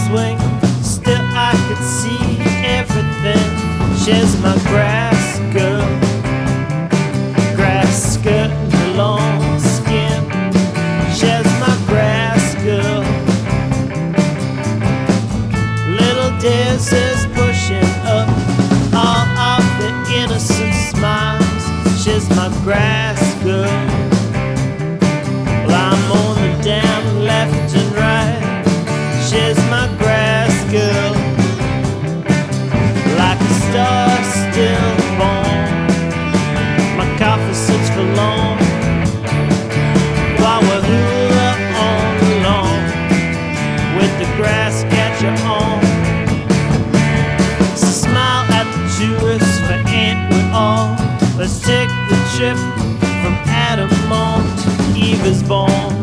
swing, still I could see everything. She's my grass girl, grass skirt and long skin. She's my grass girl. Little daisies pushing up all of the innocent smiles. She's my grass girl. Well, I'm on the down left and right. She's my grass girl. Like a star still born, my coffee sits for long while we're hula on the lawn with the grass catcher on. So smile at the Jewess, for ain't we all? Let's take the trip from Adam on to Eve is born.